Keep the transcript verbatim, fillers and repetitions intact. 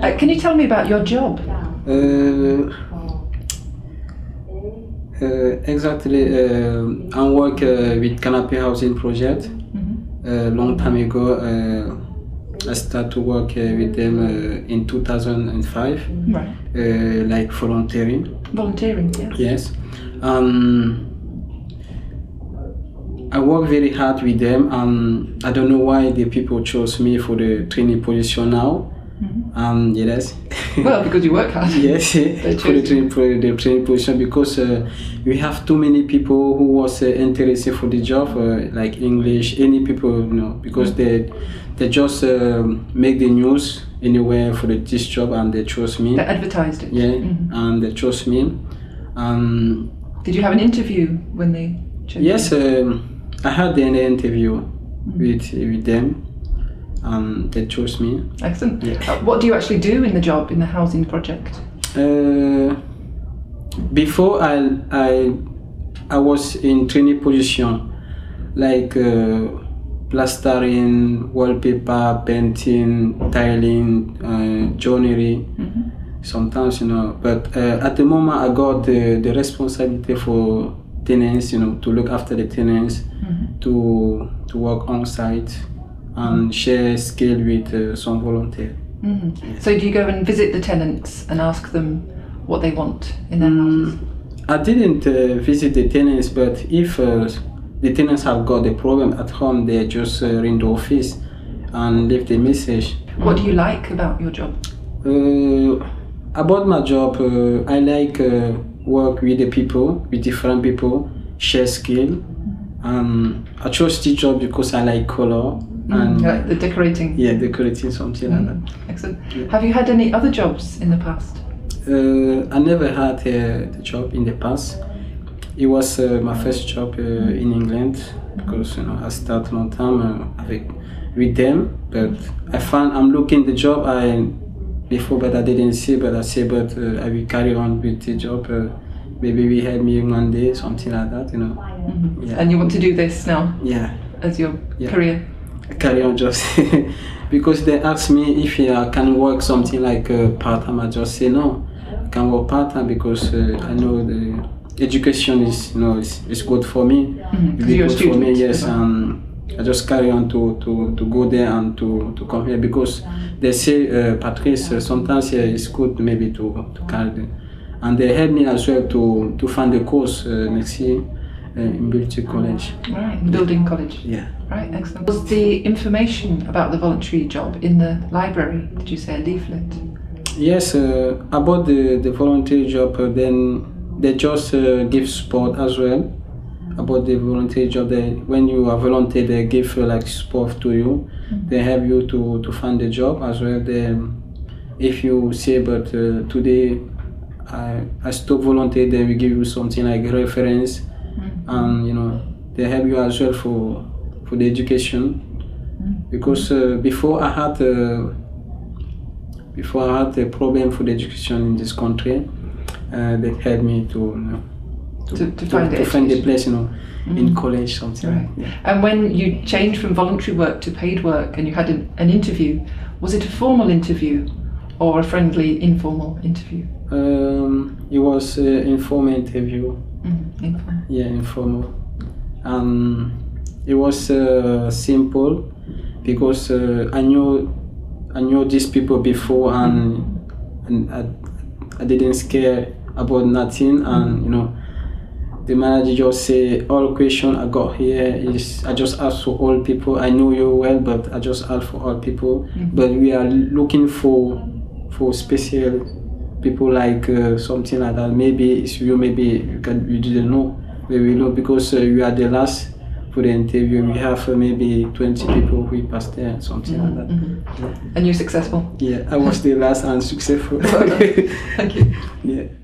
Uh, can you tell me about your job? Uh, uh, exactly. Uh, I work uh, with Canopy Housing Project. Mm-hmm. A uh, long time ago, uh, I started to work uh, with them uh, in two thousand five, right. uh, like volunteering. Volunteering, yes. Yes. Um, I work very hard with them, and I don't know why the people chose me for the training position now. Mm-hmm. Um, yes. Well, because you work hard. Yes, for the training, for the training position, because uh, we have too many people who was uh, interested for the job, uh, like English, any people, you know, because they they just uh, make the news anywhere for the, this job, and they chose me. They advertised it. Yeah, mm-hmm. and they chose me. Um, Did you have an interview when they chose yes, you? um, I had an interview mm-hmm. with with them. Um, they chose me. Excellent. Yeah. Uh, what do you actually do in the job in the housing project? Uh, before I I I was in training position, like uh, plastering, wallpaper, painting, tiling, uh, joinery. Mm-hmm. Sometimes, you know, but uh, at the moment I got the, the responsibility for tenants, you know, to look after the tenants, mm-hmm. to to work on site and share skill with uh, some volunteers. Mm-hmm. Yeah. So do you go and visit the tenants and ask them what they want in their mm, houses? I didn't uh, visit the tenants, but if uh, the tenants have got a problem at home, they just uh, ring the office and leave the message. What do you like about your job? Uh, about my job, uh, I like uh, work with the people, with different people, share skill. Mm-hmm. Um, I chose this job because I like color. And mm, like the decorating. Yeah, decorating, something mm, like that. Excellent. Yeah. Have you had any other jobs in the past? Uh, I never had uh, the job in the past. It was uh, my first job uh, in England, because you know I started long time uh, avec, with them. But I found I'm looking the job I before, but I didn't see. But I say, but uh, I will carry on with the job. Uh, maybe we help me one day, something like that, you know. Mm-hmm. Yeah. And you want to do this now? Yeah. As your yeah. career? Carry on just because they ask me if I can work something like uh, part time. I just say no, I can work part time because uh, I know the education is you know is, is good for me. Mm-hmm. It's You're good a student, for me, yes, right? and I just carry on to, to, to go there and to, to come here because they say uh, Patrice uh, sometimes uh, it's good maybe to to carry them. And they help me as well to to find the course uh, next year. Uh, in Building College. Right, in Building College. Yeah. Right, excellent. Was the information about the voluntary job in the library? Did you say a leaflet? Yes, uh, about the, the voluntary job, uh, then they just uh, give support as well. About the voluntary job, they, when you are volunteer, they give uh, like support to you. Mm-hmm. They help you to, to find the job as well. They, if you say, but uh, today I, I stop volunteer, they will give you something like reference. Mm-hmm. And you know they help you as well for for the education. Mm-hmm. Because uh, before I had uh, before I had a problem for the education in this country, uh, they helped me to you know, to, to, to, to, find, to find the place you know mm-hmm. in college something. Right. Like, yeah. And when you changed from voluntary work to paid work and you had an, an interview, was it a formal interview or a friendly informal interview? Um, it was an informal interview. Mm-hmm. Informal. Yeah, informal. Um, it was uh, simple because uh, I knew I knew these people before, and and I, I didn't scare about nothing. And you know, the manager just say all question I got here is I just asked for all people. I know you well, but I just asked for all people. Mm-hmm. But we are looking for for special people like uh, something like that. Maybe it's you, maybe you, can, you didn't know. Maybe know because uh, you are the last for the interview. We have uh, maybe twenty people who passed there, something mm-hmm. like that. Mm-hmm. Yeah. And you're successful? Yeah, I was the last and successful. Thank you. Yeah.